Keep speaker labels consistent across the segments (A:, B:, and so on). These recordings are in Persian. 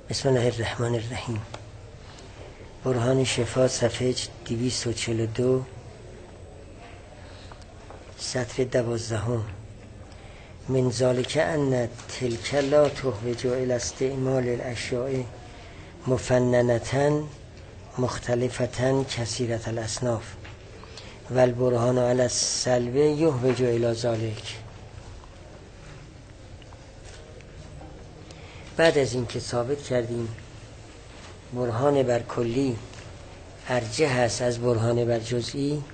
A: بسم الله الرحمن الرحیم. برهان شفا صفحه 242 سطر 12. من ذلك ان تلك لا تحوج الى استعمال الاشیاء مفننة مختلفة کثیرة الاصناف و البرهان علی السلب یحوج الى ذلك. بعد از این که ثابت کردیم برهان بر کلی ارجح است از برهان بر جزئی،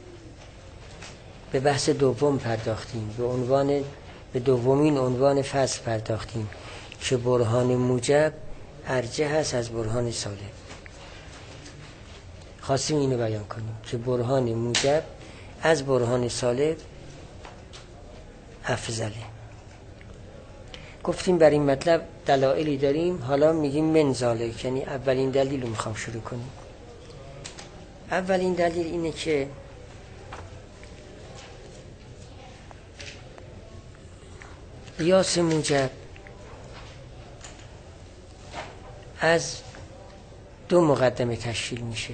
A: به بحث دوم پرداختیم. به دومین عنوان فصل پرداختیم که برهان موجب ارجح است از برهان سالب. خواستیم اینو بیان کنیم که برهان موجب از برهان سالب افضله. گفتیم بر این مطلب دلایلی داریم. حالا میگیم من ذالک، یعنی اولین دلیل رو میخوام شروع کنیم. اولین دلیل اینه که قیاس موجب از دو مقدمه تشکیل میشه.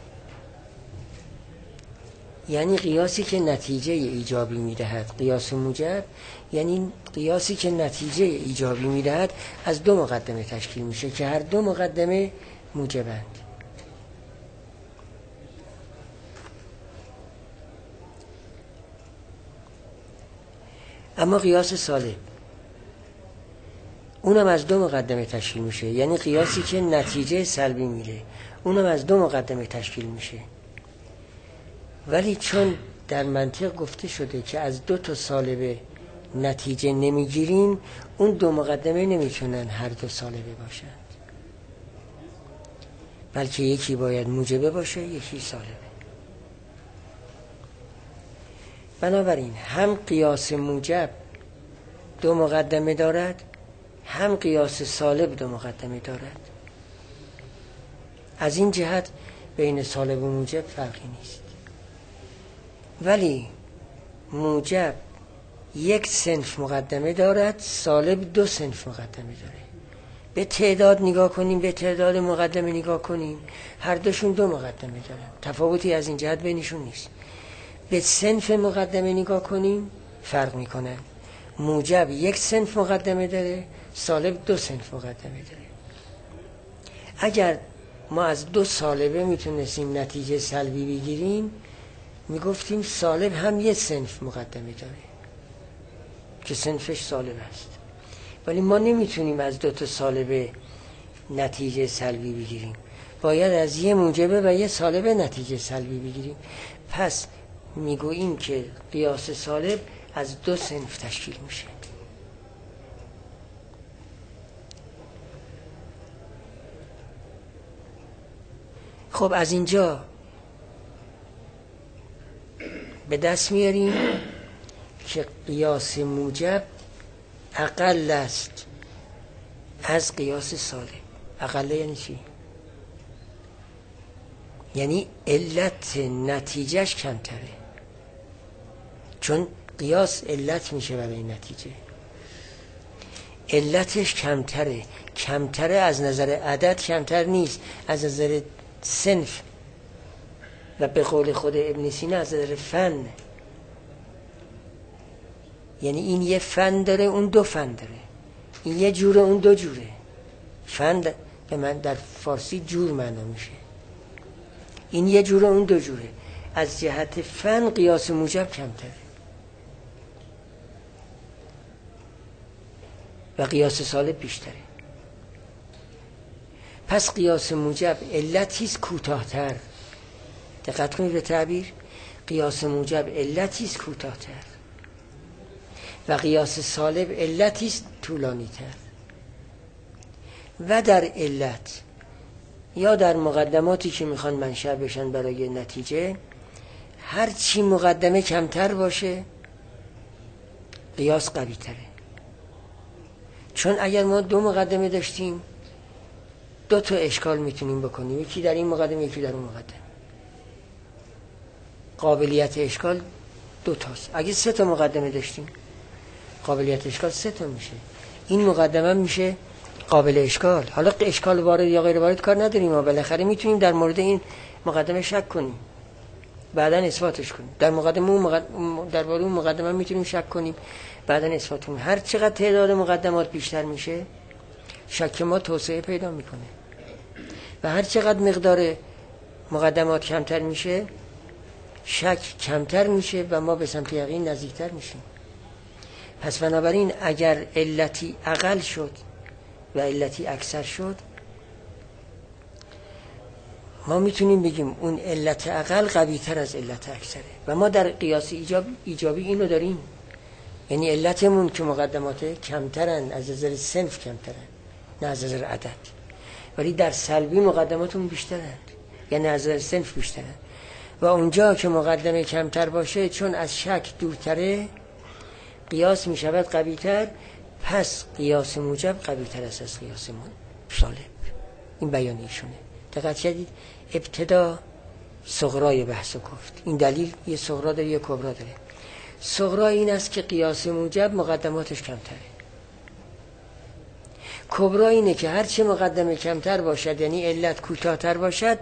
A: یعنی قیاسی که نتیجه ایجابی میدهد، قیاس موجب یعنی قیاسی که نتیجه ایجابی میدهد از دو مقدمه تشکیل میشه که هر دو مقدمه موجبند. اما قیاس سالب اونم از دو مقدمه تشکیل میشه، یعنی قیاسی که نتیجه سلبی میده اونم از دو مقدمه تشکیل میشه. ولی چون در منطق گفته شده که از دو تا سالبه نتیجه نمیگیریم، اون دو مقدمه نمیتونن هر دو سالبه باشند، بلکه یکی باید موجبه باشه یکی سالبه. بنابراین هم قیاس موجب دو مقدمه دارد، هم قیاس سالب دو مقدمه دارد. از این جهت بین سالب و موجب فرقی نیست. ولی موجب یک صنف مقدمه دارد، سالب دو صنف مقدمه داره. به تعداد نگاه کنیم، به تعداد مقدمه نگاه کنیم، هر دوشون دو مقدمه دارن، تفاوتی از این جهت بینشون نیست. به صنف مقدمه نگاه کنیم فرق میکنن. موجب یک صنف مقدمه داره، سالب دو صنف مقدمه داره. اگر ما از دو سالبه میتونستیم نتیجه سلبی بگیریم، میگفتیم سالب هم یک صنف مقدمه داره که صنفش سالب است. ولی ما نمیتونیم از دو تا سالبه نتیجه سلبی بگیریم، باید از یه موجبه و یه سالبه نتیجه سلبی بگیریم. پس میگوییم که قیاس سالب از دو صنف تشکیل میشه. خب از اینجا به دست میاریم که قیاس موجب اقل است از قیاس سالب. اقل یعنی چی؟ یعنی علت نتیجهش کمتره، چون قیاس علت میشه برای نتیجه. علتش کمتره از نظر عدد کمتر نیست، از نظر صنف و به قول خود ابن سینا از نظر فن. یعنی این یه فن داره، اون دو فن داره. این یه جوره، اون دو جوره. فن به من در فارسی جور معنا میشه. این یه جوره، اون دو جوره. از جهت فن قیاس موجب کمتره و قیاس سالب بیشتره. پس قیاس موجب علتیست کوتاه‌تر. دقت کنید به تعبیر. قیاس موجب علتیست کوتاه‌تر و قیاس سالب علتیست طولانی‌تر. و در علت یا در مقدماتی که میخوان منشأ بشن برای نتیجه، هر چی مقدمه کمتر باشه قیاس قوی تره. چون اگر ما دو مقدمه داشتیم، دو تا اشکال میتونیم بکنیم، یکی در این مقدمه یکی در اون مقدمه. قابلیت اشکال دو تاست. اگه سه تا مقدمه داشتیم قابلیت اشکال سه تا میشه. این مقدمه میشه قابل اشکال. حالا اشکال وارد یا غیر وارد کار نداریم، ما بالاخره میتونیم در مورد این مقدمه شک کنیم بعداً اثباتش کنیم. در درباره اون مقدمه میتونیم شک کنیم بعداً اثبات کنیم. هر چقدر تعداد مقدمات بیشتر میشه شک ما توسعه پیدا میکنه و هر چقدر مقدار مقدمات کمتر میشه شک کمتر میشه و ما به سمت یقین نزدیکتر میشیم. پس بنابراین اگر علتی اقل شد و علتی اکثر شد ما میتونیم بگیم اون علت اقل قوی تر از علت اکثره و ما در قیاس ایجابی اینو داریم. یعنی علتمون که مقدمات کمترن از نظر صنف کمترن نه از نظر عدد، ولی در سلبی مقدماتون بیشترن یعنی از نظر صنف بیشترن و اونجا که مقدمه کمتر باشه چون از شک دورتره قیاس میشود قوی تر، پس قیاس موجب قوی تر است از قیاس سالب. این بیان ایشونه. دقت کردید ابتدا صغرای بحثو گفت. این دلیل یه صغرا داره یه کبرا داره. صغرا این است که قیاس موجب مقدماتش کمتره. کبرا اینه که هرچه مقدمه کمتر باشد یعنی علت کوتاه‌تر باشد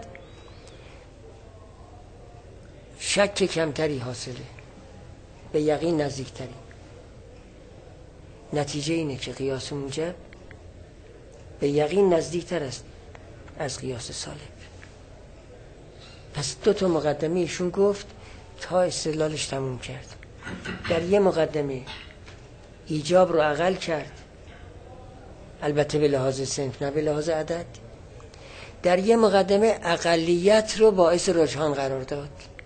A: شک کمتری حاصله، به یقین نزدیکتری. نتیجه اینه که قیاس موجب به یقین نزدیکتر است از قیاس سالب. پس دو تا مقدمه ایشون گفت تا استدلالش تموم کرد. در یه مقدمه ایجاب رو اقل کرد، البته به لحاظ صنف نه به لحاظ عدد. در یه مقدمه اقلیت رو باعث رجحان قرار داد،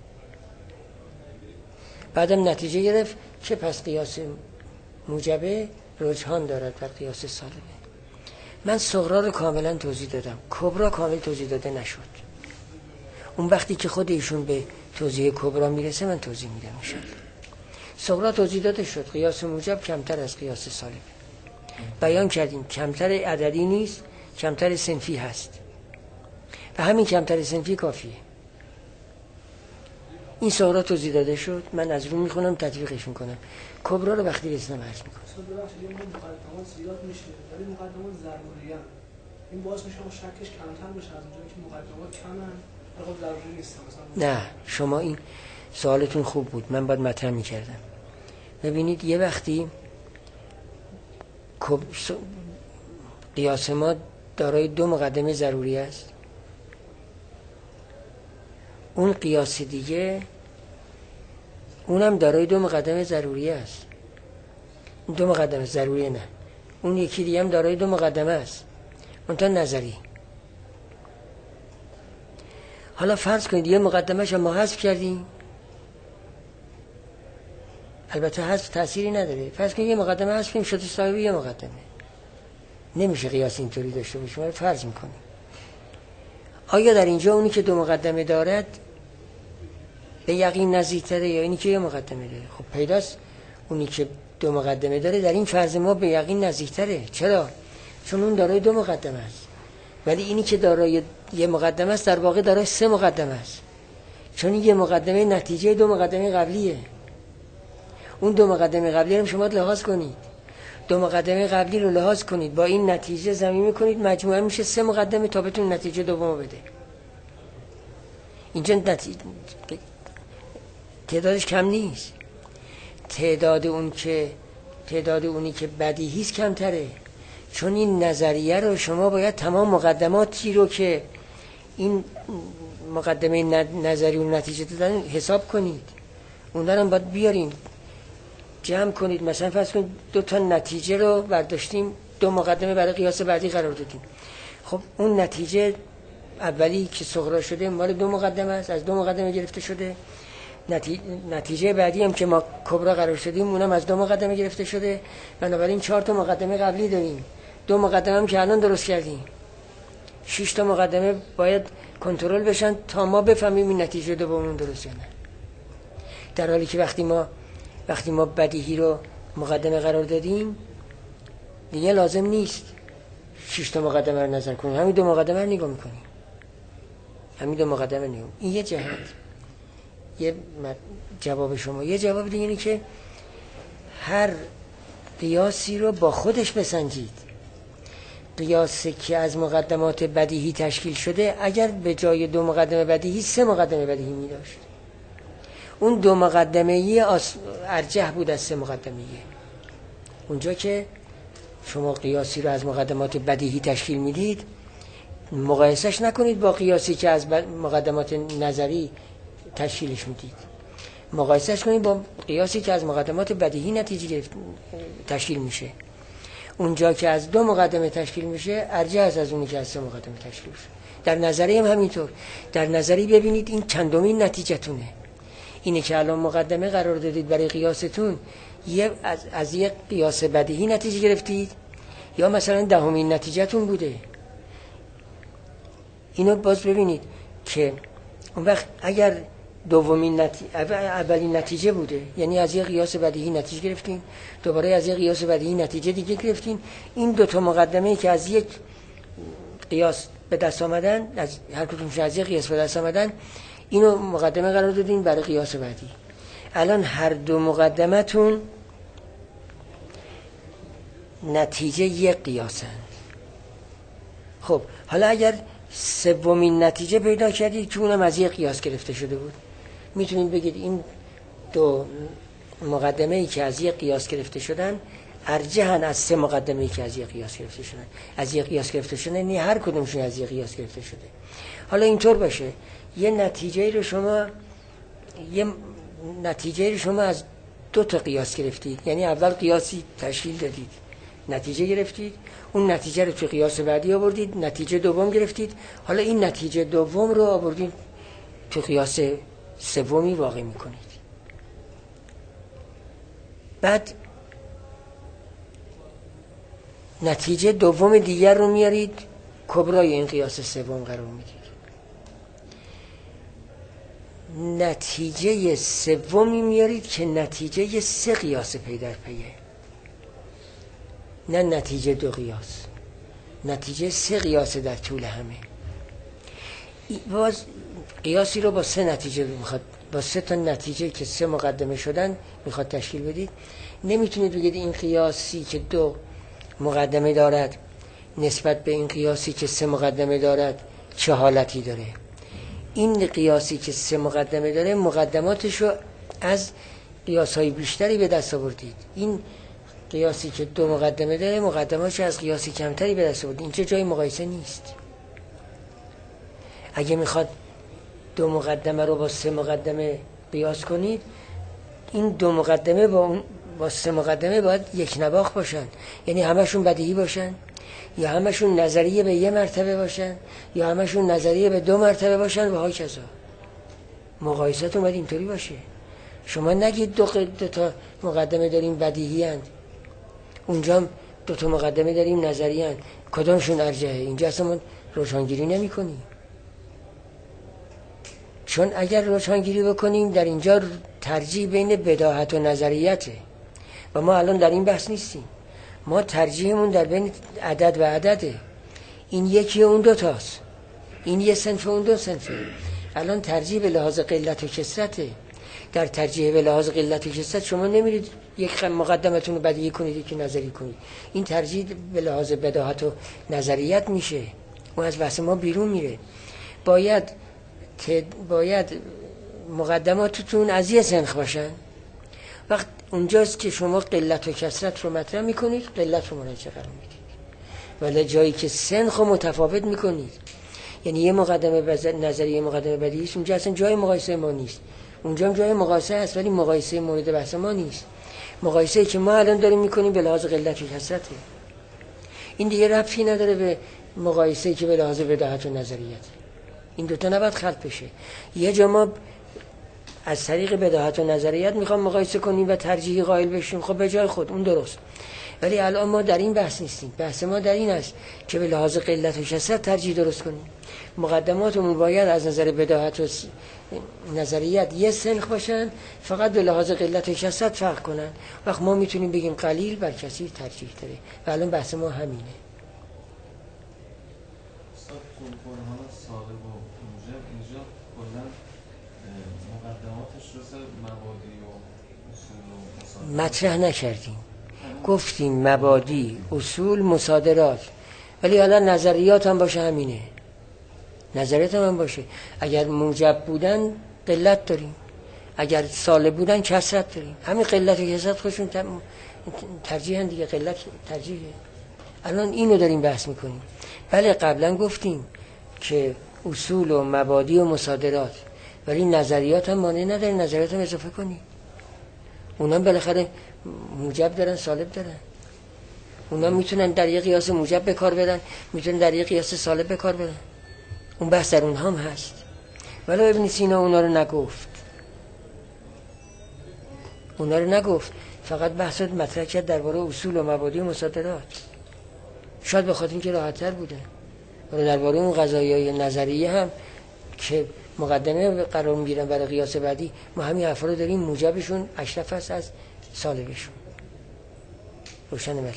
A: بعدم نتیجه گرفت که پس قیاس موجبه رجحان دارد و قیاس سالبه. من صغرا رو کاملا توضیح دادم، کبرا کامل توضیح داده نشد. اون وقتی که خود ایشون به توضیح کبرا میرسه من توضیح میدم انشاءالله. صغرا توضیح داده شد، قیاس موجب کمتر از قیاس سالبه. بیان کردیم کمتر عددی نیست، کمتر صنفی هست و همین کمتر صنفی کافیه. این صغرا توضیح داده شد، من از رو میخونم تطبیقش میکنم. کبرا رو وقتی رسیدم عرض میکنم.
B: مقدمات زیاد میشه ولی مقدمات ضروری ان، این باعث میشه شکش کمتر بشه از اونجایی که مقدمات کمن خب ضروری نیست مثلا.
A: نه شما این سوالتون خوب بود، من باید مطرح میکردم. ببینید یه وقتی قیاس ما دارای دو مقدمه ضروری است، اون قیاس دیگه اونم دارای دو مقدمه ضروری است. دو مقدمه ضروری نه، اون یکی دیگه هم دارای دو مقدمه است منتها نظری. حالا فرض کنید یه مقدمه‌اش ما حذف کردیم، البته حذف تأثیری نداره. فرض کنید یه مقدمه حذف کنیم شده صاحب یه مقدمه. نمیشه قیاس اینطوری داشته باشیم، ولی فرض میکنیم. آیا در اینجا اونی که دو مقدمه دارد به یقین نزدیک‌تره یا اینی که یه مقدمه داره؟ خب پیداست اونی که دو مقدمه داره در این فرض ما به یقین نزدیک‌تره. چرا؟ چون اون دارای دو مقدمه است، ولی اینی که دارای یه مقدمه است در واقع دارای سه مقدمه است، چون یه مقدمه نتیجه دو مقدمه قبلیه. اون دو مقدمه قبلی رو شما لحاظ کنید، دو مقدمه قبلی رو لحاظ کنید، با این نتیجه ضمیمه کنید، مجموعه میشه سه مقدمه تا بتون نتیجه دومو بده. اینجا تعدادش کم نیست، تعداد اونی که بدیهی است کمتره، چون این نظریه رو شما باید تمام مقدماتی رو که این مقدمه نظری و نتیجه دادن حساب کنید، اون رو باید بیارین جمع کنید. مثلا فرض کنید دو تا نتیجه رو برداشتیم، دو مقدمه برای قیاس بعدی قرار دادیم. خب اون نتیجه اولی که صغرا شده مال دو مقدمه است، از دو مقدمه گرفته شده. نتیجه بعدی هم که ما کبرا قرار شدیم اونم از دو مقدمه گرفته شده. بنابراین 4 تا مقدمه قبلی داریم، دو مقدمه هم که الان درست کردیم، 6 تا مقدمه باید کنترل بشن تا ما بفهمیم این نتیجه دوممون درست یا نه. در حالی که وقتی ما بدیهی رو مقدمه قرار دادیم دیگه لازم نیست 6 تا مقدمه رو نظر کنیم، همین دو مقدمه رو نگاه میکنیم، همین دو مقدمه نگاه. این یه جهت، یه جواب شما. یه جواب دیگه اینه که هر قیاسی رو با خودش بسنجید. قیاسی که از مقدمات بدیهی تشکیل شده اگر به جای 2 مقدمه بدیهی 3 مقدمه بدیهی می داشت، اون 2 مقدمه‌ای ارجح بود از 3 مقدمه‌ای. اونجا که شما قیاسی رو از مقدمات بدیهی تشکیل میدید مقایسش نکنید با قیاسی که از مقدمات نظری تشکیلش میدید، مقایسش کنید با قیاسی که از مقدمات بدیهی نتیجه تشکیل میشه. اونجا که از 2 مقدمه تشکیل میشه ارجح از اونی که از 3 مقدمه تشکیل میشه. در نظری هم همینطور. در نظری ببینید این چندمین نتیجهتونه، اینه که الان مقدمه قرار دادید برای قیاستون از یک قیاس بدیهی نتیجه گرفتید یا مثلا 10مین نتیجهتون بوده. اینو باز ببینید که اون وقت اگر اولین نتیجه بوده یعنی از یک قیاس بدیهی نتیجه گرفتین، دوباره از یک قیاس بدیهی نتیجه دیگه گرفتین، این 2 مقدمه که از یک قیاس به دست آمدن، از هر کدومش از یک قیاس به دست آمدن، اینو مقدمه قرار دادین برای قیاس بعدی. الان هر 2 مقدمتون نتیجه یک قیاسن. خب حالا اگر 3مین نتیجه پیدا کردید که اونم از یک قیاس گرفته شده بود، میتونید بگید این 2 مقدمه‌ای که از یک قیاس گرفته شدن ارجحن از 3 مقدمه‌ای که از یک قیاس گرفته شدن. از یک قیاس گرفته شدن یعنی هر کدومشون از یک قیاس گرفته شده. حالا اینطور باشه یه نتیجه رو شما از 2 تا قیاس گرفتید، یعنی اول قیاسی تشکیل دادید، نتیجه گرفتید، اون نتیجه رو تو قیاس بعدی آوردید، نتیجه دوم گرفتید، حالا این نتیجه دوم رو آوردید تو قیاس سومی واقع میکنید. بعد نتیجه دوم دیگر رو میارید کبرای این قیاس سوم قرار میدید. نتیجه سومی میارید که نتیجه 3 قیاس پی در پیه، نه نتیجه 2 قیاس، نتیجه 3 قیاس در طول همه. باز قیاسی رو با 3 نتیجه میخواد، با 3 تا نتیجه که 3 مقدمه شدن میخواد تشکیل بدید. نمیتونید بگید این قیاسی که 2 مقدمه دارد نسبت به این قیاسی که 3 مقدمه دارد چه حالتی داره. این قیاسی که 3 مقدمه داره مقدماتشو از قیاس‌های بیشتری به دست آوردید، این قیاسی که 2 مقدمه داره مقدماتشو از قیاسی کمتری به دست آوردید. اینجا جای مقایسه نیست. اگه میخواد 2 مقدمه رو با 3 مقدمه قیاس کنید، این 2 مقدمه با 3 مقدمه باید یک نواخت باشن، یعنی همشون بدیهی باشن، یا همشون نظریه به 1 مرتبه باشن، یا همشون نظریه به 2 مرتبه باشن و های کذا. مقایستون باید اینطوری باشه. شما نگید 2 تا مقدمه داریم بدیهی هند، اونجا 2 تا مقدمه داریم نظری هند، کدامشون ارجحه؟ اینجا اصلا ما روشنگیری نمی کنیم. چون اگر روشنگیری بکنیم در اینجا ترجیح بین بداهت و نظریته و ما الان در این بحث نیستیم. ما ترجیحمون در بین عدد و عدده. این یکی اون 2 تاست، این 1 صنف و اون 2 صنفه. الان ترجیح به لحاظ قلت و کثرته. در ترجیح به لحاظ قلت و کثرت شما نمیرید یک مقدمتون رو بدیهی کنید یکی نظری کنید. این ترجیح به لحاظ بداهت و نظریت میشه، اون از بحث ما بیرون میره. باید مقدماتتون از 1 صنف باشن. وقت اونجاست که شما قلت و کثرت رو مطرح میکنید، قلت رو مراجعه قرار میدید، ولی جایی که صنف رو متفاوت میکنید، یعنی یه مقدمه نظری یه مقدمه بدیهی، اونجا اصلا جای مقایسه ما نیست. اونجا هم جای مقایسه هست ولی مقایسه مورد بحث ما نیست. مقایسه‌ای که ما الان داریم میکنیم به لحاظ قلت و کثرته. این دیگه ربطی نداره به مقایسه‌ای که به لحاظ بداهت و نظریت. این 2 تا نباید خلط بشه. یه جا ما از طریق بداهت و نظریت میخوام مقایسه کنیم و ترجیحی قائل بشیم، خب به جای خود اون درست، ولی الان ما در این بحث نیستیم. بحث ما در این است که به لحاظ قلت و کثرت ترجیح درست کنیم. مقدماتمون باید از نظر بداهت و نظریت 1 صنف باشن، فقط به لحاظ قلت و کثرت فرق کنن. وقت ما میتونیم بگیم قلیل بر کثیر ترجیح داره و الان بحث ما همینه. مطرح نکردیم، گفتیم مبادی، اصول، مصادرات، ولی حالا نظریات هم باشه همینه، نظریات هم باشه. اگر موجب بودن قلت داریم، اگر سالب بودن کثرت داریم. همین قلت و کثرت خودشون ترجیح هم دیگه، قلت ترجیحه. الان اینو داریم بحث میکنیم. بله قبلا گفتیم که اصول و مبادی و مصادرات، ولی نظریات هم مانع نداره نظریات هم اضافه کنیم. اونا بالاخره موجب دارن سالب دارن. اونا میتونن در یه قیاس موجب به کار بدن، میتونن در یه قیاس سالب به کار بدن. اون بحث در اونها هم هست. ولی ابن سینا اونا رو نگفت. اونا رو نگفت. فقط بحث مطرح کرد درباره اصول و مبادی و مصادرات. شاید به خاطر اینکه راحت‌تر بوده. ولی درباره اون قضایای نظریه هم که مقدمه قرار میگیرن برای قیاس بعدی، ما همین حرفا رو داریم. موجبشون اشرف است از سالبشون. روشن مثلا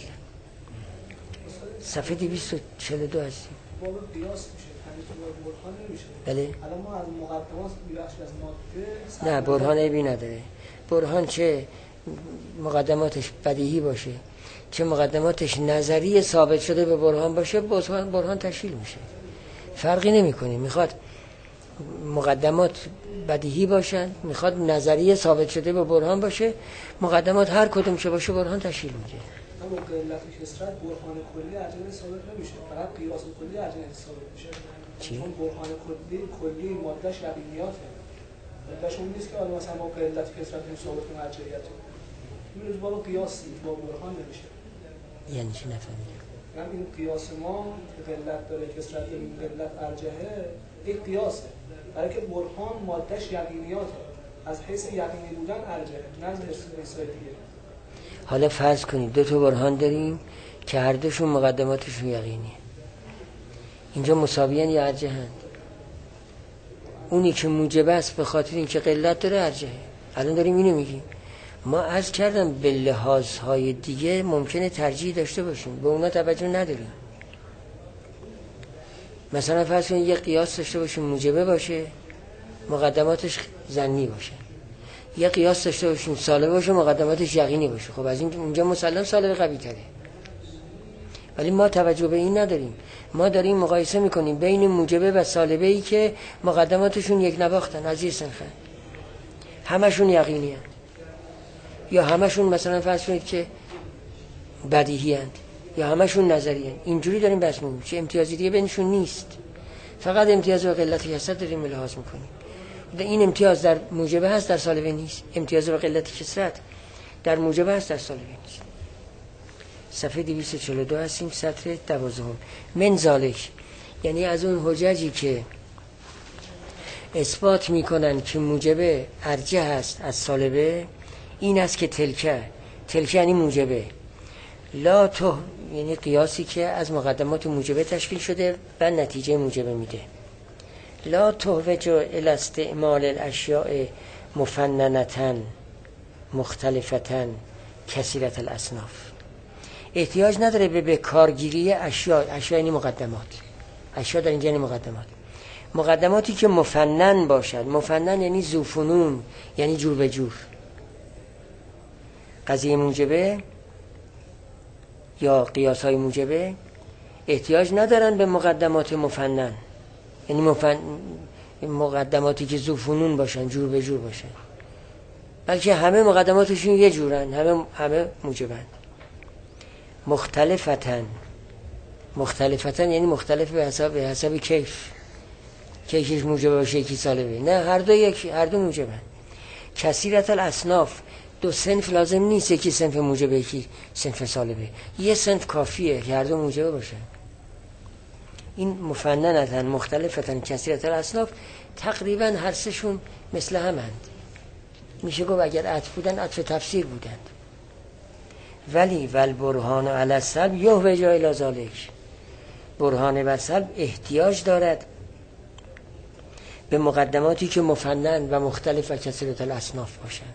A: صفحه 242 هستیم.
B: باب قیاس میشه، همین تو برهان نمیشه.
A: بله.
B: الان ما از مقدمات بخش از ماده
A: نه برهان عیبی نداره. برهان چه مقدماتش بدیهی باشه، چه مقدماتش نظری ثابت شده به برهان باشه، برهان تشکیل میشه. فرقی نمیکنه. میخواد مقدمات بدیهی باشن، میخواد نظریه ثابت شده به برهان باشه، مقدمات هر کدوم چه باشه برهان تشکیل میده.
B: اما قلت و کثرت برهان کلی عجله ثابت نمیشه، فقط قیاس کلی عجله ثابت میشه.
A: چی؟
B: چون برهان کلی مادهش یقینیاته. مادهش اون نیست که حالا مثلا ما قلت و کثرت رو ثابت کنیم عجلیته. این با قیاسی با برهان نمیشه.
A: یعنی چی نفهمیدم؟
B: یعنی این قیاس ما که قلت داره کثرت این قلت ارجحه، این قیاسه. برای که برهان مادهش یقینیاته. از حیث یقینی بودن ارجحه، نه از حیث دیگه.
A: حالا فرض کنید دو تا برهان داریم که هر دوشون مقدماتشون یقینیه. اینجا مساویان یا ارجحند؟ اونی که موجب است به خاطر اینکه قلت داره ارجحه. الان داریم اینو میگیم. ما عرض کردم به لحاظهای دیگه ممکنه ترجیح داشته باشیم، به اونا توجه نداریم. مثلا فرض کنید یه قیاس داشته باشیم موجبه باشه، مقدماتش ظنی باشه. یه قیاس داشته باشیم سالب باشه، مقدماتش یقینی باشه. خب از این اونجا مسلم سالب قوی تره. ولی ما توجه به این نداریم. ما داریم مقایسه میکنیم بین موجبه و سالبه ای که مقدماتشون یک نواختن، از یه سنخن، همشون یقینی هن. یا همشون مثلا فرض کنید که بدیهی هن، یا همشون نظری هن. اینجوری داریم بحث میکنیم. چه امتیازی دیگه بینشون نیست. فقط امتیاز و قلت و کثرت داریم لحاظ میکنیم. این امتیاز در موجبه هست، در سالبه نیست. امتیاز و قلت کثرت در موجبه هست، در سالبه نیست. صفحه 242 هستیم، سطر 12. من ذالک، یعنی از اون حججی که اثبات میکنن که موجبه ارجح است از سالبه، این است که تلکه یعنی موجبه، لا تو یعنی قیاسی که از مقدمات موجبه تشکیل شده و نتیجه موجبه میده. لا توجه الی استعمال الاشیاء مفننة مختلفة کثیرة الاصناف. احتیاج نداره به کارگیری اشیاء یعنی مقدمات. اشیاء در اینجا یعنی مقدماتی که مفنن باشد. مفنن یعنی ذوفنون، یعنی جور به جور. قضیه موجبه یا قیاس های موجبه احتیاج ندارن به مقدمات مفنن، یعنی مقدماتی که ذوفنون باشن، جور به جور باشن، بلکه همه مقدماتشون یه جورن، همه موجبن. مختلفتن یعنی مختلف به حسب کیفش موجبه باشه یکی سالبه. نه، هر دو موجبن. کثیرت الاصناف، دو صنف لازم نیست، یکی صنف موجبه یکی صنف سالبه. یه صنف کافیه که هر دو موجبه باشه. این مفننتن مختلفتن کثیرت الاصناف تقریبا هر سهشون مثل همند. میشه گفت اگر عطف بودن عطف تفسیر بودند. ولی والبرهان علی السلب یحوج الی ذلک، برهان بر سلب احتیاج دارد به مقدماتی که مفنن و مختلف و کثیرت الاصناف باشند.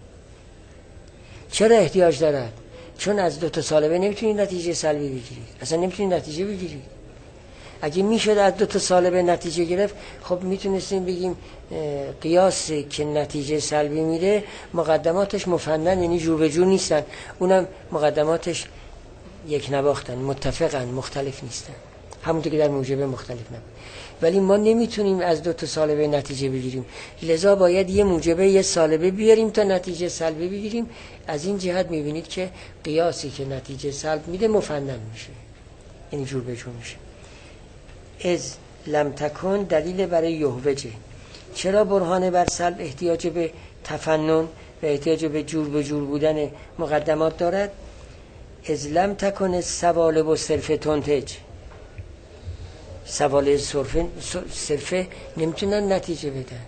A: چرا احتیاج دارد؟ چون از دو تا سالبه نمیتونید نتیجه سلبی بگیرید، اصلا نمیتونید نتیجه بگیرید. اگه میشد از دو تا سالبه نتیجه گرفت، خب میتونستیم بگیم قیاس که نتیجه سلبی میده مقدماتش مفنن یعنی جور به جور نیستن، اونم مقدماتش یک نواختن، متفقن، مختلف نیستن، همونطور که در موجبه مختلف نبود. ولی ما نمیتونیم از دو تا سالبه نتیجه بگیریم، لذا باید یه موجبه یه سالبه بیاریم تا نتیجه سلبه بگیریم. از این جهت میبینید که قیاسی که نتیجه سلب میده مفنن میشه، یعنی جور به جور میشه. از لم تکن دلیل برای یهوجه. چرا برهان بر سلب احتیاج به تفنن و احتیاج به جور به جور بودن مقدمات دارد؟ از لم تکن سوالب و صرف تنتج. سوالب صرفه نمیتونن نتیجه بدن.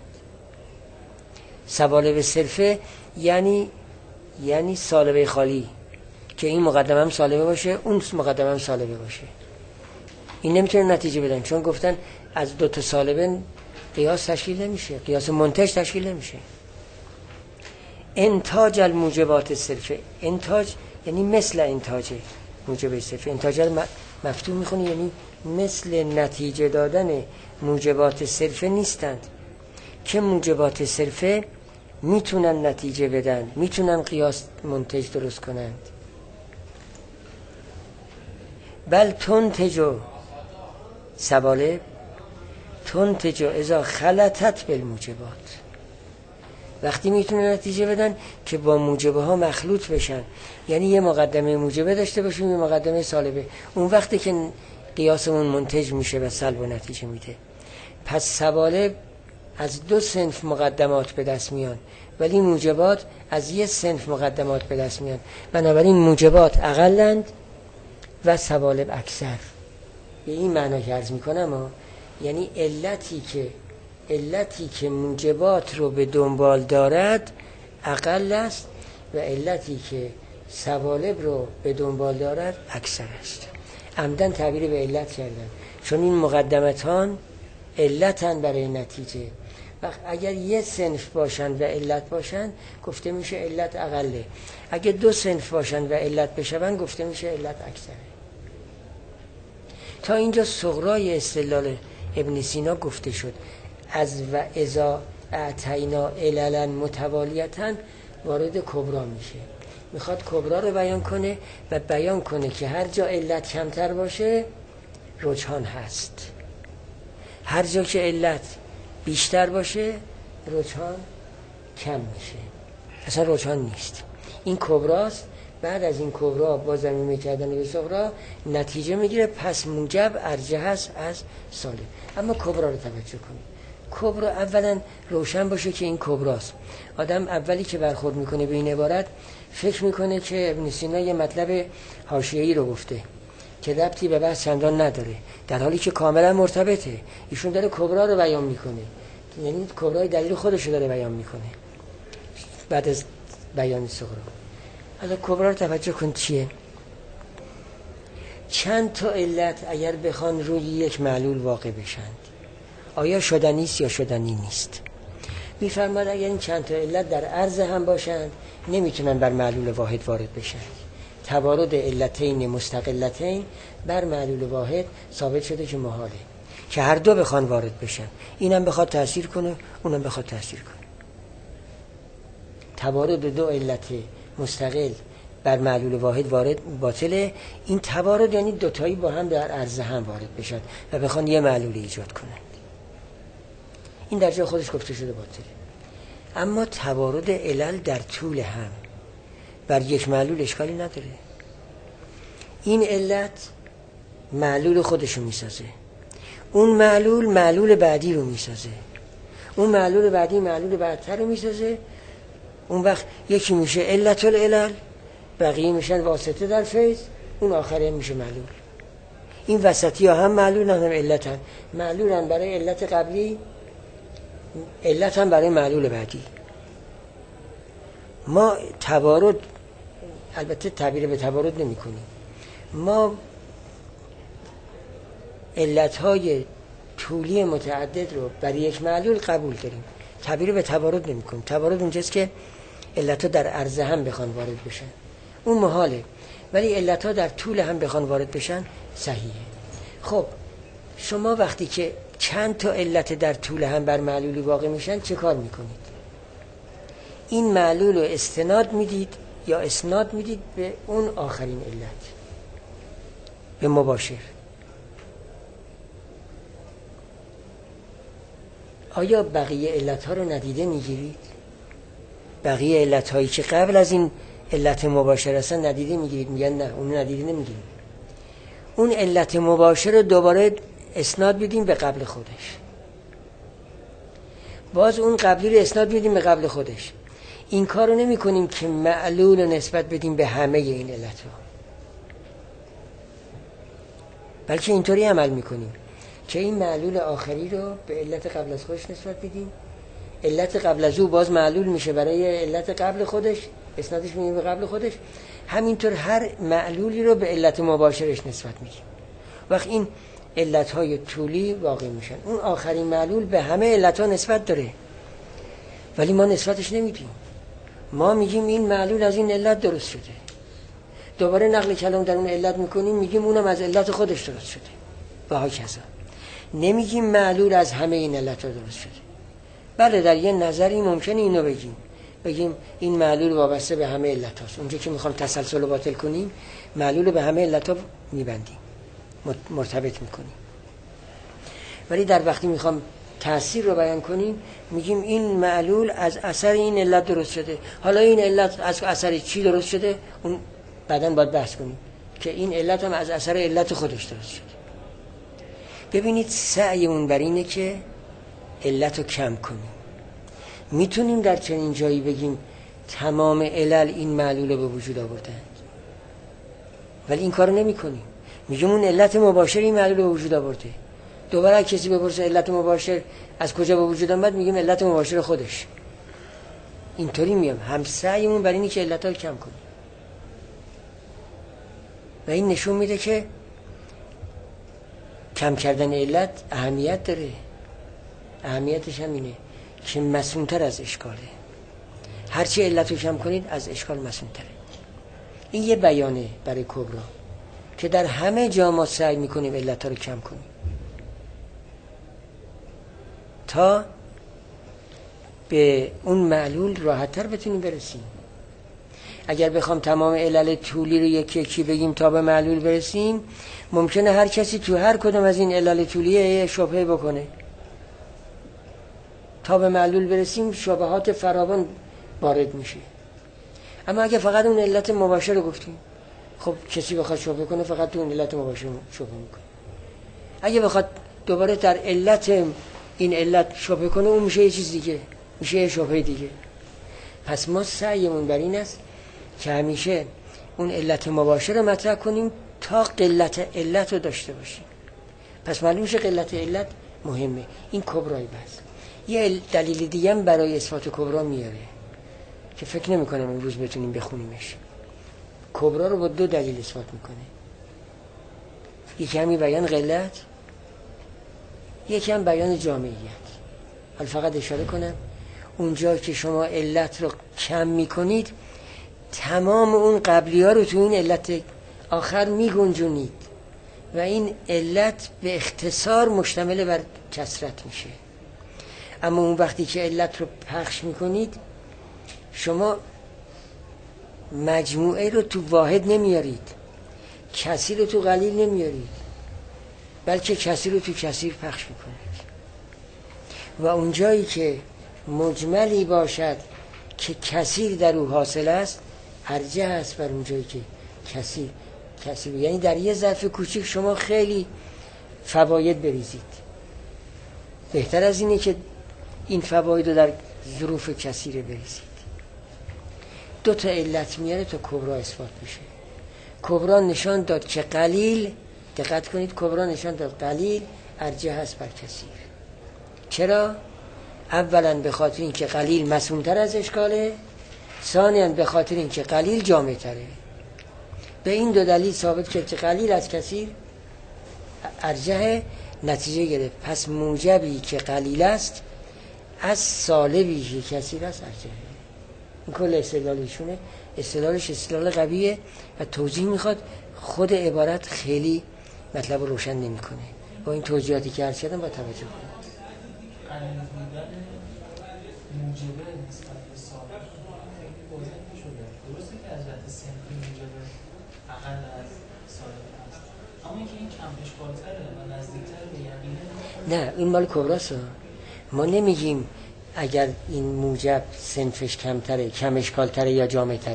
A: سوالب صرفه یعنی سالبه خالی که این مقدمه هم سالبه باشه اون مقدمه هم سالبه باشه، این نمیتونه نتیجه بدن، چون گفتن از دو تا سالبه قیاس تشکیل نمیشه، قیاس منتج تشکیل نمیشه. انتاج الموجبات صرفه. انتاج یعنی مثل انتاج موجب صرفه. انتاج رو مفتوح میخونی یعنی مثل نتیجه دادن موجبات صرفه نیستند که موجبات صرفه میتونن نتیجه بدن، میتونن قیاس منتج درست کنند. بل تنتجو سوالب تنتجو اذا خلطت بالموجبات. وقتی میتونه نتیجه بدن که با موجبه ها مخلوط بشن، یعنی یه مقدمه موجبه داشته باشیم یه مقدمه سالبه، اون وقتی که قیاسمون منتج میشه و سلب و نتیجه میده. پس سوالب از دو صنف مقدمات به دست میان ولی موجبات از یه صنف مقدمات به دست میان، بنابراین موجبات اقلند و سوالب اکثر. به این معنی که عرض میکنم یعنی علتی که موجبات رو به دنبال دارد اقل است و علتی که سوالب رو به دنبال دارد اکثر است. عمدن تعبیر به علت کردن چون این مقدمتان علتن برای نتیجه. وقت اگر یه صنف باشن و علت باشن گفته میشه علت اقله، اگر دو صنف باشن و علت بشون گفته میشه علت اکثره. تا اینجا صغرای استدلال ابن سینا گفته شد. از و اذا اعطینا عللا متوالیتا وارد کبرا میشه، میخواد کبرا رو بیان کنه و بیان کنه که هر جا علت کمتر باشه رجحان هست، هر جا که علت بیشتر باشه رجحان کم میشه، اصلا رجحان نیست. این کبراست. بعد از این کبرا با ضمیمه کردن به صغرا نتیجه میگیره، پس موجب ارجح است از سالب. اما کبرا رو توجه کنید. کبرا اولا روشن باشه که این کبراست. آدم اولی که برخورد میکنه به این عبارت فکر میکنه که ابن سینا یه مطلب حاشیه‌ای رو گفته که ربطی به بحث چندان نداره، در حالی که کاملا مرتبطه. ایشون داره کبرا رو بیان میکنه، یعنی کبرای دلیل خودش رو داره بیان میکنه بعد از بیان صغرا. حالا کبرا رو توجه کن چیه. چند تا علت اگر بخوان روی یک معلول واقع بشند آیا شدنی است یا شدنی نیست؟ میفرماد اگر این چند تا علت در عرض هم باشند نمیتونن بر معلول واحد وارد بشن. توارد علتین مستقلتین بر معلول واحد ثابت شده که محاله که هر دو بخوان وارد بشن، اینم بخواد تأثیر کنه اونم بخواد تأثیر کنه. توارد دو علت مستقل بر معلول واحد وارد باطله. این توارد یعنی دوتایی با هم در عرض هم وارد بشن و بخوان یه معلول ایجاد کنن، این در جای خودش گفته شده باطله. اما توارد علل در طول هم بر یک معلول اشکالی نداره. این علت معلول خودشو میسازه، اون معلول بعدی رو میسازه، اون معلول بعدی معلول بعدتر رو میسازه. اون وقت یکی میشه علت العلل، بقیه میشن واسطه در فیض، اون آخره میشه معلول. این وسطی ها هم معلول هم علت هم معلول هم برای علت قبلی، علت هم برای معلول بعدی. ما توارد البته تعبیر به توارد نمی کنیم، ما علتهای طولی متعدد رو برای یک معلول قبول داریم، تعبیر به توارد نمی کنیم. توارد اونجاست که علتها در عرض هم بخوان وارد بشن، اون محاله، ولی علتها در طول هم بخوان وارد بشن صحیحه. خب شما وقتی که چند تا علت در طول هم بر معلولی واقع میشن چه کار میکنید؟ این معلول رو استناد میدید یا اسناد میدید به اون آخرین علت. به مباشر. آیا بقیه علتها رو ندیده میگیرید؟ بقیه علتهایی که قبل از این علت مباشر هستن ندیده میگیرید؟ میگن نه اون ندیده نمیگیرید. اون علت مباشر رو دوباره اسناد بدیم به قبل خودش، باز اون قبلی رو اسناد میدیم به قبل خودش. این کار رو نمی کنیم که معلول رو نسبت بدیم به همه این علت ها، بلکه اینطوری عمل میکنیم که این معلول آخری رو به علت قبل از خودش نسبت بدیم، علت قبل از او باز معلول میشه برای علت قبل خودش، اسنادش میدیم به قبل خودش. همینطور هر معلولی رو به علت مباشرش نسبت میدیم. وقت این علتهای طولی واقع میشن. اون آخرین معلول به همه علتها نسبت داره، ولی ما نسبتش نمیدیم. ما میگیم این معلول از این علت درست شده، دوباره نقل کلام در اون علت میکنیم، میگیم اونم از علت خودش درست شده و هاکذا. نمیگیم معلول از همه این علتها درست شده. بله در یه نظری ممکنه اینو بگیم این معلول وابسته به همه علت هاست. اونجا که میخوام تسلسل رو باطل کنیم معلول به همه علت ها میبندیم، مرتبط میکنیم. ولی در وقتی میخوام تأثیر رو بیان کنیم میگیم این معلول از اثر این علت درست شده. حالا این علت از اثر چی درست شده اون بعداً باید بحث کنیم که این علت هم از اثر علت خودش درست شده. ببینید سعیمون بر اینه که علت رو کم کنیم. میتونیم در چنین جایی بگیم تمام علل این معلول رو به وجود آوردند، ولی این کارو نمی کنیم. میگیم اون علت مباشر این معلول رو به وجود آورده. دوباره کسی بپرسه علت مباشر از کجا به وجود آمد، میگیم علت مباشر خودش. اینطوری میگم هم سعیمون بر اینه که علت‌ها رو کم کنیم و این نشون میده که کم کردن علت اهمیت داره. اهمیتش هم اینه که مسئول‌تر از اشکاله. هرچی علت رو کم کنید از اشکال مسئول‌تره. این یه بیانه برای کبرا که در همه جا ما سعی میکنیم علت رو کم کنیم تا به اون معلول راحت‌تر بتونیم برسیم. اگر بخوام تمام علل طولی رو یکی یکی بگیم تا به معلول برسیم، ممکنه هر کسی تو هر کدوم از این علل طولی شبهه بکنه. تا به معلول برسیم شبهات فراوان وارد میشه. اما اگه فقط اون علت مباشر رو گفتیم، خب کسی بخواد شبهه کنه فقط تو اون علت مباشر شبهه میکنه. اگه بخواد دوباره در علت این علت شبهه کنه اون میشه یه چیز دیگه، میشه یه شبهه دیگه. پس ما سعیمون بر این است که همیشه اون علت مباشر رو مطرح کنیم تا قلت علت رو داشته باشیم. پس معلوم شه قلت علت مهمه. این کبرای بحث. یه دلیل دیگه هم برای اثبات کبرا میاره که فکر نمی‌کنم امروز بتونیم بخونیمش. کبرا رو با دو دلیل اثبات میکنه. یکی همین بیان قلت، یکی هم بیان جامعیت. حالا فقط اشاره کنم اونجا که شما علت رو کم میکنید تمام اون قبلی ها رو تو این علت آخر میگنجونید و این علت به اختصار مشتمل بر کثرت میشه. اما اون وقتی که علت رو پخش میکنید شما مجموعه رو تو واحد نمیارید، کثیر رو تو قلیل نمیارید، بلکه کثیر رو تو کثیر پخش میکنید. و اونجایی که مجملی باشد که کثیر در او حاصل است ارجح است بر اونجایی که کثیر، یعنی در یه ظرف کوچیک شما خیلی فواید بریزید. بهتر از اینه که این فواید رو در ظروف کثیر بریزید. دو تا علت میاره تا کبرا اثبات میشه. کبرا نشان داد که قلیل، دقت کنید، کبرا نشان داد قلیل ارجح است بر کثیر. چرا؟ اولا به خاطر اینکه قلیل مسئول‌تر از اشکاله، ثانیاً به خاطر اینکه قلیل جامع‌تره. به این دو دلیل ثابت کرد که قلیل از کثیر ارجح، نتیجه گرفت پس موجبی که قلیل است از سالبی که کثیر است ارجحه. این کل استدلالشونه. استدلالش استدلال قویه و توضیح میخواد. خود عبارت خیلی مطلب رو روشن نمیکنه. با این توضیحاتی که عرض کردم با توجه کنید.
B: قلیل بودن موجبه نسبت به سالب خیلی واضح شده. درسته که از جهت صنفی موجبه اقل از سالب هست، اما اینکه این کم اشکال‌تره و نزدیک‌تر به یقینه،
A: نه این مال کبراست. ما نمیگیم اگر این موجب صنفش کمتره، کم اشکالتره یا جامع‌تره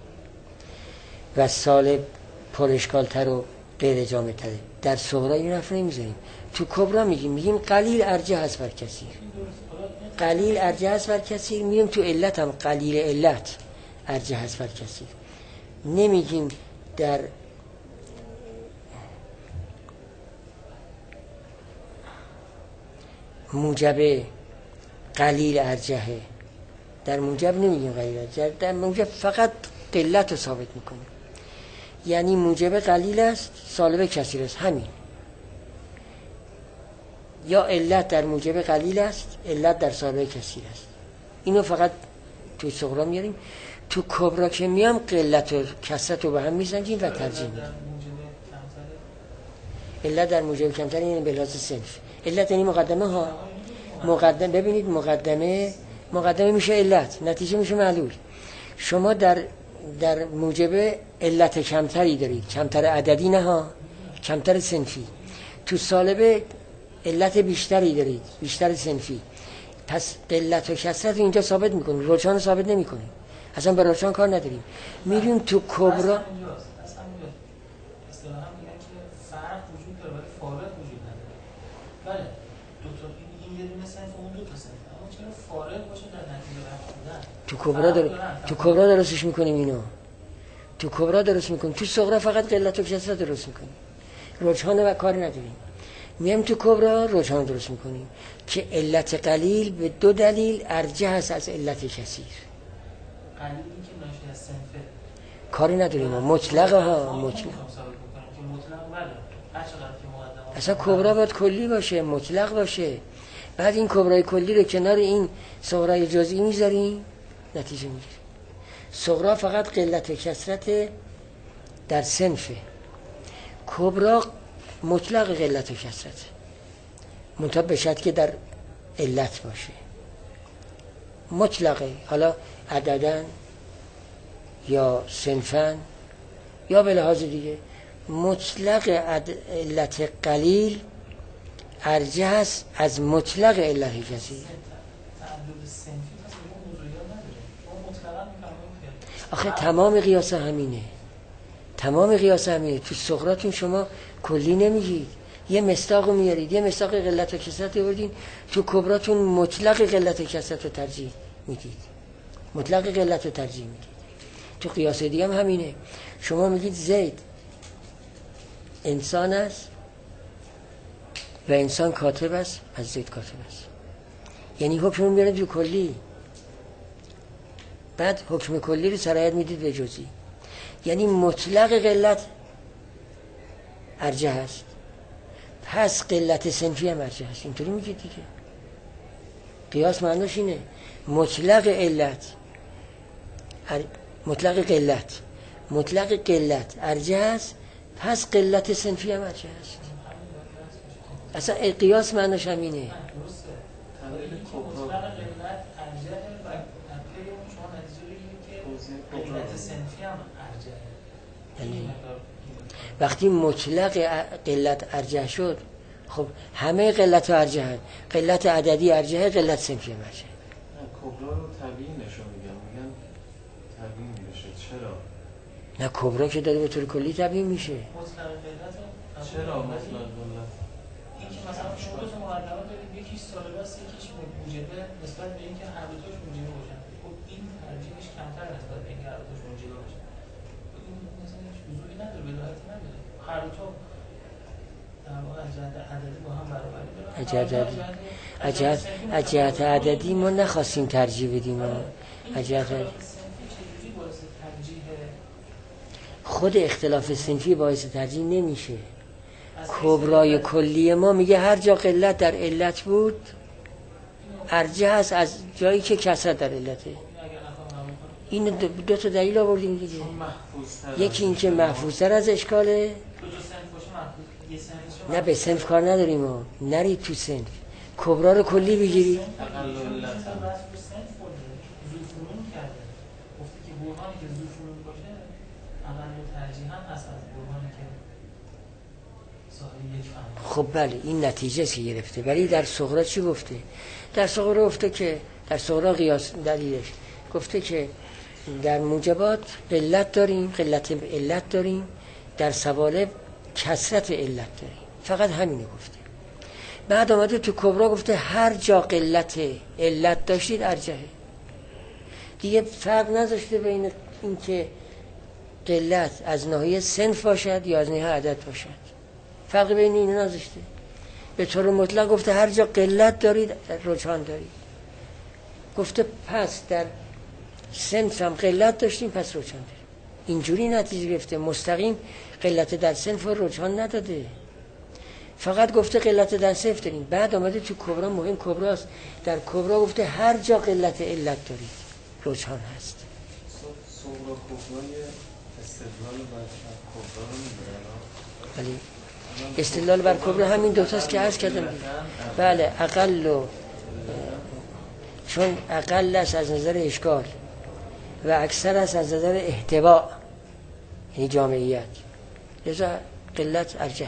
A: و سالب پر اشکالتر و غیر جامع‌تره. در صغرا این حرف نمیزنیم. تو کبرا میگیم قلیل ارجح است بر کثیر، قلیل ارجح است بر کثیر. میگیم تو علت هم قلیل علت ارجح است بر کثیر. نمیگیم در موجب قلیل ارجحه، در موجب نمیگیم قلیل ارجحه، در موجب فقط قلت رو ثابت میکنیم. یعنی موجب قلیل است، سالب کثیر است، همین. یا علت در موجب قلیل است، علت در سالب کثیر است. اینو فقط توی صغرا میاریم. تو کبرا که میام قلت و کثرت رو به هم میسنجیم و ترجیح میدیم. علت در موجب کمتر یعنی به لحاظ صنف. علت یعنی مقدمه ها. مقدمه ببینید، مقدمه میشه علت، نتیجه میشه معلول. شما در موجب علت کمتری دارید، کمتر عددی نه ها، کمتر صنفی. تو سالب علت بیشتری دارید، بیشتر صنفی. پس قلت و کثرت رو اینجا ثابت میکنیم، روشان رو ثابت نمیکنیم. اصلا به روشان کار نداریم. میریم تو کبرا.
B: اصلا اصطلاحا میگن که فرق وجود داره ولی فارق وجود نداره. بله دو تا این یه دونه صنف اون دو تا صنف، اما چرا فارق باشه در نتیجه رفت؟
A: تو کبرا درستش میکنیم اینو. تو کبرا درست میکنیم. تو صغرا فقط قلت و کثرت درست میکنیم. روشان و کاری نداریم. میام تو کبرا روشان درست میکنیم که علت قلیل به دو دلیل ارجح است از علت کثیر.
B: قلیل این که ناشی از صنفه
A: کاری نداریم. مطلق ها، مطلق. اصلا کبرا باید کلی باشه، مطلق باشه. بعد این کبرای کلی رو کنار این صغرای جزئی میذاریم، نتیجه میگیریم. صغرا فقط قلت و کثرت در صنفه، کبرا مطلق قلت و کثرت، منتها به شرط که در علت باشه. مطلقه، حالا عددن یا صنفن یا به لحاظ دیگه. مطلق علت قلیل ارجح است از مطلق علت کثیر. آخه تمام قیاس همینه، تمام قیاس همینه. تو صغراتون شما کلی نمیگید، یه مصداق رو میارید، یه مصداق قلت و کثرت رو بردین. تو کبراتون مطلق قلت و کثرت رو ترجیح میدید، مطلق قلت رو ترجیح میدید. تو قیاس دیگه هم همینه. شما میگید زید انسان است و انسان کاتب است، از زید کاتب است. یعنی حکم میارید تو کلی، بعد حکم کلی رو سرایت میدید به جزئی. یعنی مطلق قلت ارجح است، پس قلت صنفی هم ارجح است. اینطوری میگید دیگه. قیاس معناش اینه، مطلق علت مطلق قلت ارجح است، پس قلت صنفی هم ارجح است. اصلا قیاس معناش همینه. وقتی مطلق قلت ارجح شد، خب همه قلت ها ارجحن، قلت عددی ارجحه، قلت صنفی هم ارجحه.
C: کبرا رو تبیین نشون میگن تبیین میشه. چرا؟
A: نه کبرا که داره به طور کلی تبیین میشه.
C: چرا مطلق قلت؟
B: این که مثلا شما دو تا مقدمات دارید، یکیش سالب است یکیش موجبه، نسبت به اینکه هر دو تاش موجبه باشن، خب این ترجیحش کمتر نسبت به اینکه هر دو تاش موجبه باشن. این مثلا هیچ وضوحی نداره، بلاحتی نداره. هر دو تا در واقع از جهت عددی با هم برابری دارن.
A: از جهت عددی ما نخواستیم ترجیح بدیم. از جهت خود اختلاف صنفی باعث ترجیح نمیشه. کبرای کلی ما میگه هر جا قلت در علت بود ارجح است از جایی که کثرت در علته. این دو تا دلیل آوردیم دیگه. یکی این که محفوظتر از اشکاله. نه به صنف کار نداریم ما، نرید تو صنف. کبرا رو کلی بگیرید. خب بله این نتیجه که گرفته، ولی در صغرا چی گفته؟ در صغرا گفته که در صغرا قیاس دلیلش گفته که در موجبات قلت داریم، قلت علت داریم، در سوالب کثرت علت داریم، فقط همینو گفته. بعد آمده تو کبرا گفته هر جا قلت علت داشتید ارجحه، دیگه فرق نذاشته بین این که قلت از ناحیه صنف باشد یا از ناحیه عدد باشد، فرق بین این نذاشته. به طور مطلق گفته هر جا قلت دارید رجحان دارید. گفته پس در صنف هم قلت داشتیم پس رجحان داریم. اینجوری نتیجه گرفته، مستقیم قلت در صنف و رجحان نداده، فقط گفته قلت در صنف داریم. بعد آمده تو کبرا، مهم کبراست، در کبرا گفته هر جا قلت علت دارید رجحان هست.
C: صغرا کبرای استدلال بر کبرا رو می‌برن.
A: ولی استدلال بر کبرا همین دوتاست که عرض کردم. بله اقل و چون اقل است از نظر اشکال و اکثر است از نظر احتوا، یعنی جامعیت، لذا قلت ارجحه.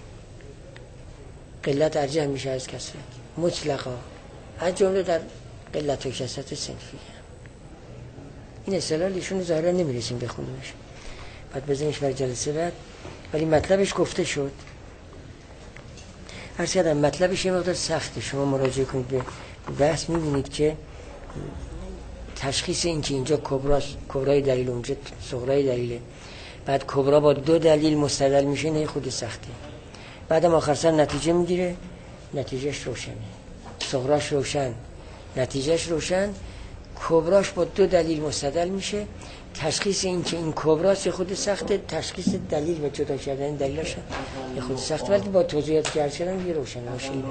A: قلت ارجح میشه از کثرت مطلقا، از جمله در قلت و کثرت صنفی. این استدلال ایشون ظاهرا نمیرسیم بخونیمش، بعد بزنیش برای جلسه بعد، ولی مطلبش گفته شد. عرض کردم مطلبش یه مقدار سخته، شما مراجعه کنید به بحث میبینید که تشخیص این که اینجا کبراست، کبرای دلیل، اونجا صغرای دلیله، بعد کبرا با دو دلیل مستدل میشه، نه خود سخته. بعدم آخر سر نتیجه میگیره، نتیجهش روشنه، صغراش روشن، نتیجهش روشن، کبراش با دو دلیل مستدل میشه. تشخیص این که این کبراست یه خود سخته، تشخیص دلیل و جدا کردن دلیلش یه خود سخته، ولی با توضیحات که عرض کردم یه روشن باشه.
C: اقل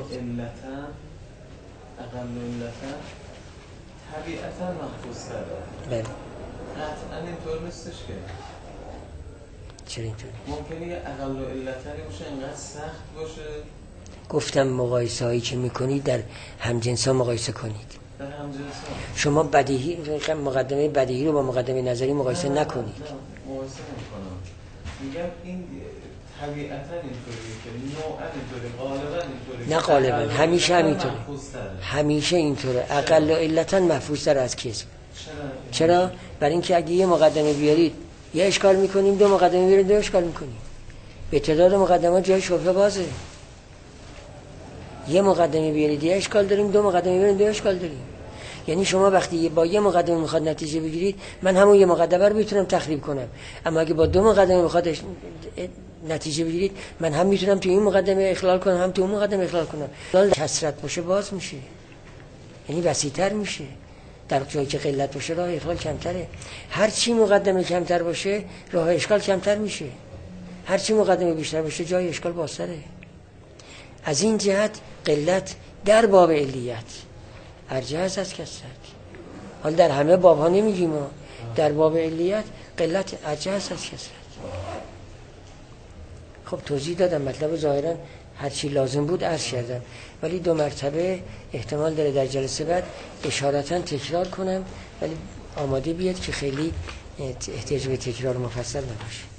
C: علتا طبیعتا محفوظ تره.
A: بله
C: قطعا اینطور نیستش که.
A: چرا اینطوری؟
C: ممکنه یه اقل علتنی باشه اینقدر سخت باشه.
A: گفتم مقایسه هایی که میکنید در همجنسا مقایسه کنید.
C: در همجنسا
A: شما بدیهی مقدمه بدیهی رو با مقدمه نظری مقایسه نکنید.
C: نه مقایسه نمیکنم. میگم این طبیعتا اینطوریه که نوعا اینطوره، غالبا اینطوره.
A: نه غالبا، همیشه همینطوره، همیشه اینطوره. اقل علتا محفوظتر از کسب. چرا؟ برای اینکه اگه یه مقدمه بیارید یه اشکال میکنیم، دو مقدمه بیارید دو اشکال میکنیم. به تعداد مقدمات جای شبهه بازه. یه مقدمه بیارید یه اشکال داریم، دو مقدمه بیارید دو اشکال داریم. یعنی شما وقتی با یه مقدمه میخواد نتیجه بگیرید، من همون یه مقدمه رو میتونم تخریب کنم، اما اگه با دو مقدمه میخواد نتیجه بگیرید، من هم میتونم تو این مقدمه اخلال کنم هم تو اون مقدمه اخلال کنم. کثرت باشه باز میشه، یعنی وسیع‌تر میشه. در جایی که قلت باشه راه اخلال کمتره. هر چی مقدمه کمتر باشه راه اشکال کمتر میشه، هر چی مقدمه بیشتر باشه جای اشکال بازتره. از این جهت قلت در باب علیت ارجح است از کثرت. حال در همه باب ها نمیگیم، در باب علیت قلت ارجح است از کثرت. خب توضیح دادم، مطلب ظاهرا هر چی لازم بود عرض کردم، ولی دو مرتبه احتمال داره در جلسه بعد اشارتا تکرار کنم، ولی آماده بیاد که خیلی احتیاج به تکرار مفصل نباشه.